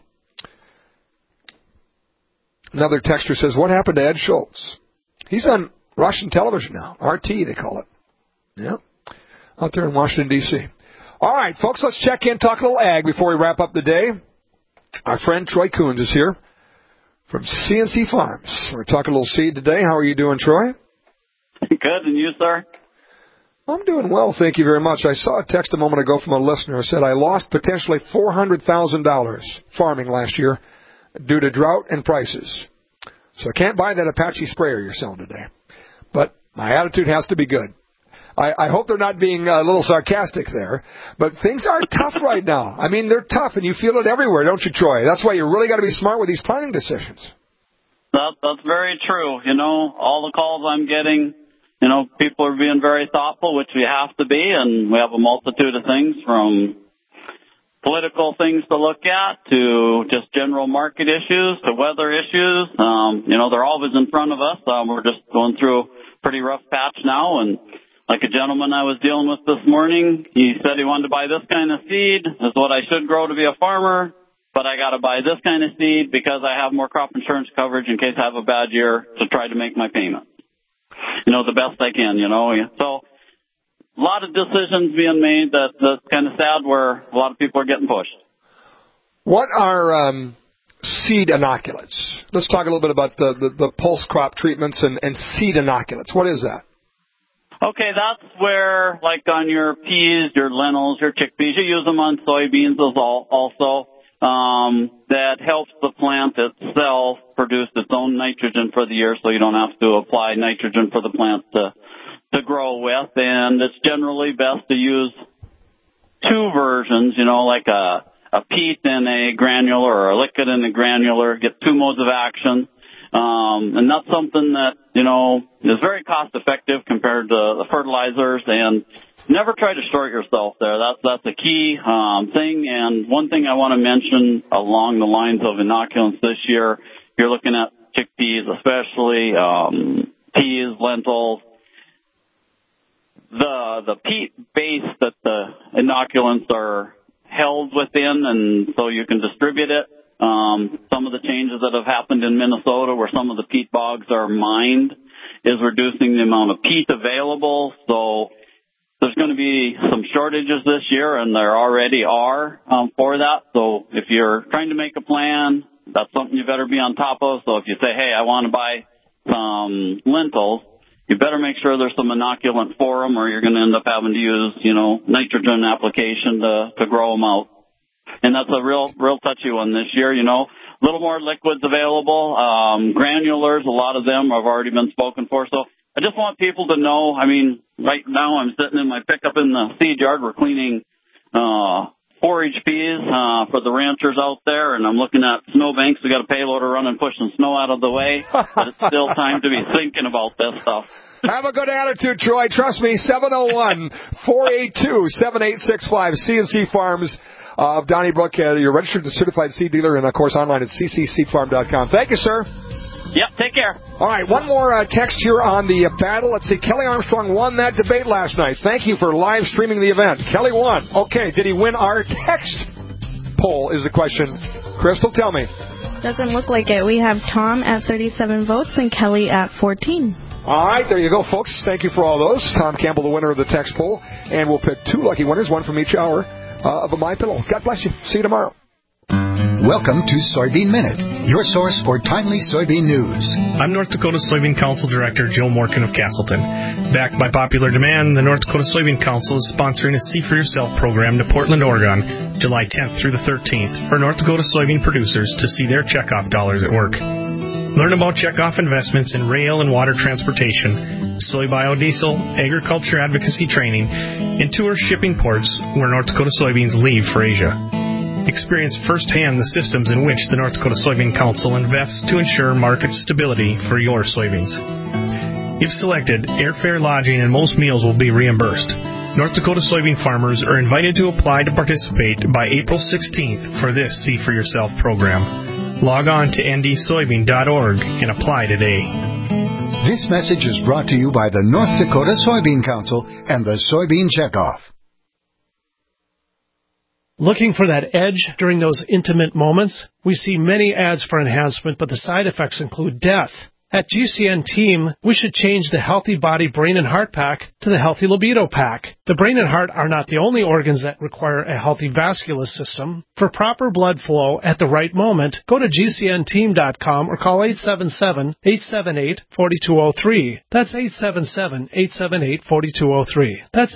Another texter says, what happened to Ed Schultz? He's on Russian television now. RT, they call it. Yeah. Out there in Washington, D.C. All right, folks, let's check in, talk a little ag before we wrap up the day. Our friend Troy Coons is here from CNC Farms. We're talking a little seed today. How are you doing, Troy? Good, and you, sir? I'm doing well, thank you very much. I saw a text a moment ago from a listener who said, I lost potentially $400,000 farming last year due to drought and prices. So I can't buy that Apache sprayer you're selling today. But my attitude has to be good. I hope they're not being a little sarcastic there, but things are tough right now. I mean, they're tough, and you feel it everywhere, don't you, Troy? That's why you really got to be smart with these planning decisions. That's very true. You know, all the calls I'm getting, you know, people are being very thoughtful, which we have to be, and we have a multitude of things from political things to look at to just general market issues to weather issues. You know, they're always in front of us. We're just going through a pretty rough patch now, and like a gentleman I was dealing with this morning, he said he wanted to buy this kind of seed. Is what I should grow to be a farmer, but I got to buy this kind of seed because I have more crop insurance coverage in case I have a bad year to try to make my payment. You know, the best I can, you know. So a lot of decisions being made that's kind of sad where a lot of people are getting pushed. What are seed inoculates? Let's talk a little bit about the pulse crop treatments and seed inoculates. What is that? Okay, that's where, like on your peas, your lentils, your chickpeas, you use them on soybeans as also. That helps the plant itself produce its own nitrogen for the year, so you don't have to apply nitrogen for the plant to grow with. And it's generally best to use two versions, you know, like a peat in a granular or a liquid in a granular, get two modes of action. And that's something that, you know, is very cost effective compared to the fertilizers, and never try to short yourself there. That's a key thing. And one thing I want to mention along the lines of inoculants this year, you're looking at chickpeas, especially peas, lentils. The peat base that the inoculants are held within, and so you can distribute it. Some of the changes that have happened in Minnesota where some of the peat bogs are mined is reducing the amount of peat available. So there's going to be some shortages this year, and there already are for that. So if you're trying to make a plan, that's something you better be on top of. So if you say, hey, I want to buy some lentils, you better make sure there's some inoculant for them, or you're going to end up having to use, you know, nitrogen application to grow them out. and that's a real touchy one this year, you know. A little more liquids available. Granulars, a lot of them have already been spoken for. So I just want people to know, I mean, right now I'm sitting in my pickup in the seed yard. We're cleaning forage peas for the ranchers out there, and I'm looking at snowbanks. We got a payloader running, pushing snow out of the way, but it's still time to be thinking about this stuff. Have a good attitude, Troy. Trust me, 701-482-7865. C&C Farms of Donnybrook. You're registered and certified seed dealer, and, of course, online at ccseedfarm.com. Thank you, sir. Yep, take care. All right, one more text here on the battle. Let's see, Kelly Armstrong won that debate last night. Thank you for live streaming the event. Kelly won. Okay, did he win our text poll is the question. Crystal, tell me. Doesn't look like it. We have Tom at 37 votes and Kelly at 14. All right, there you go, folks. Thank you for all those. Tom Campbell, the winner of the text poll. And we'll pick 2 lucky winners, one from each hour of a MyPillow. God bless you. See you tomorrow. Welcome to Soybean Minute, your source for timely soybean news. I'm North Dakota Soybean Council Director Joe Morkin of Castleton. Backed by popular demand, the North Dakota Soybean Council is sponsoring a See for Yourself program to Portland, Oregon, July 10th through the 13th for North Dakota soybean producers to see their checkoff dollars at work. Learn about checkoff investments in rail and water transportation, soy biodiesel, agriculture advocacy training, and tour shipping ports where North Dakota soybeans leave for Asia. Experience firsthand the systems in which the North Dakota Soybean Council invests to ensure market stability for your soybeans. If selected, airfare, lodging, and most meals will be reimbursed. North Dakota soybean farmers are invited to apply to participate by April 16th for this See for Yourself program. Log on to ndsoybean.org and apply today. This message is brought to you by the North Dakota Soybean Council and the Soybean Checkoff. Looking for that edge during those intimate moments? We see many ads for enhancement, but the side effects include death. At GCN Team, we should change the Healthy Body, Brain, and Heart Pack to the Healthy Libido Pack. The brain and heart are not the only organs that require a healthy vascular system. For proper blood flow at the right moment, go to GCNteam.com or call 877-878-4203. That's 877-878-4203. That's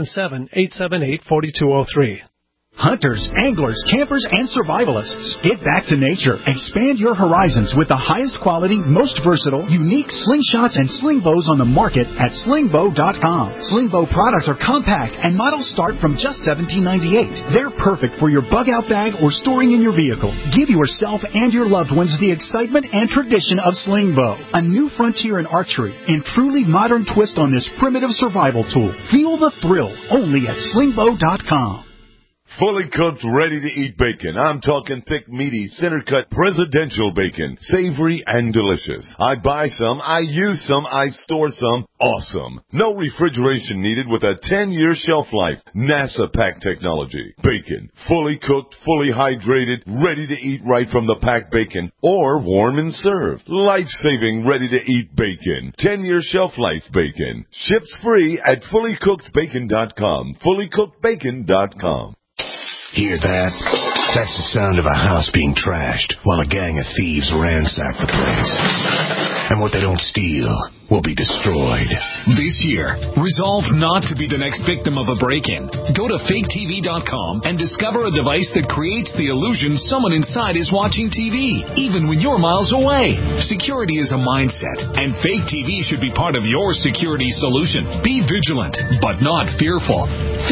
877-878-4203. Hunters, anglers, campers, and survivalists. Get back to nature. Expand your horizons with the highest quality, most versatile, unique slingshots and sling bows on the market at slingbow.com. Sling bow products are compact and models start from just $17.98. They're perfect for your bug out bag or storing in your vehicle. Give yourself and your loved ones the excitement and tradition of sling bow. A new frontier in archery and truly modern twist on this primitive survival tool. Feel the thrill only at slingbow.com. Fully cooked, ready-to-eat bacon. I'm talking thick, meaty, center-cut, presidential bacon. Savory and delicious. I buy some, I use some, I store some. Awesome. No refrigeration needed with a 10-year shelf life. NASA pack technology. Bacon. Fully cooked, fully hydrated, ready to eat right from the packed bacon. Or warm and served. Life-saving, ready-to-eat bacon. 10-year shelf life bacon. Ships free at fullycookedbacon.com. Fullycookedbacon.com. Hear that? That's the sound of a house being trashed while a gang of thieves ransack the place. And what they don't steal will be destroyed. This year, resolve not to be the next victim of a break-in. Go to faketv.com and discover a device that creates the illusion someone inside is watching TV, even when you're miles away. Security is a mindset, and Fake TV should be part of your security solution. Be vigilant, but not fearful.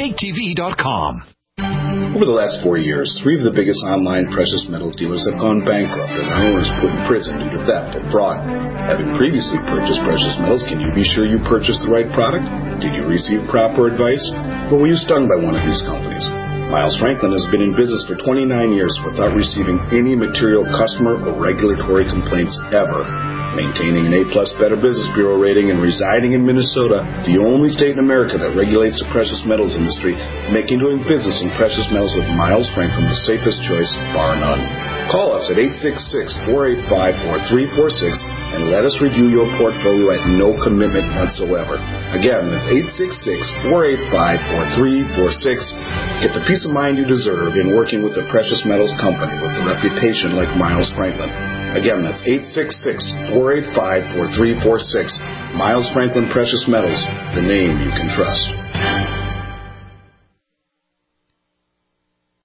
faketv.com. Over the last 4 years, 3 of the biggest online precious metals dealers have gone bankrupt and their owners put in prison due to theft and fraud. Having previously purchased precious metals, can you be sure you purchased the right product? Did you receive proper advice? Or were you stung by one of these companies? Miles Franklin has been in business for 29 years without receiving any material customer or regulatory complaints ever. Maintaining an A-plus Better Business Bureau rating and residing in Minnesota, the only state in America that regulates the precious metals industry, making doing business in precious metals with Miles Franklin the safest choice, bar none. Call us at 866-485-4346 and let us review your portfolio at no commitment whatsoever. Again, that's 866-485-4346. Get the peace of mind you deserve in working with a precious metals company with a reputation like Miles Franklin. Again, that's 866-485-4346. Miles Franklin Precious Metals, the name you can trust.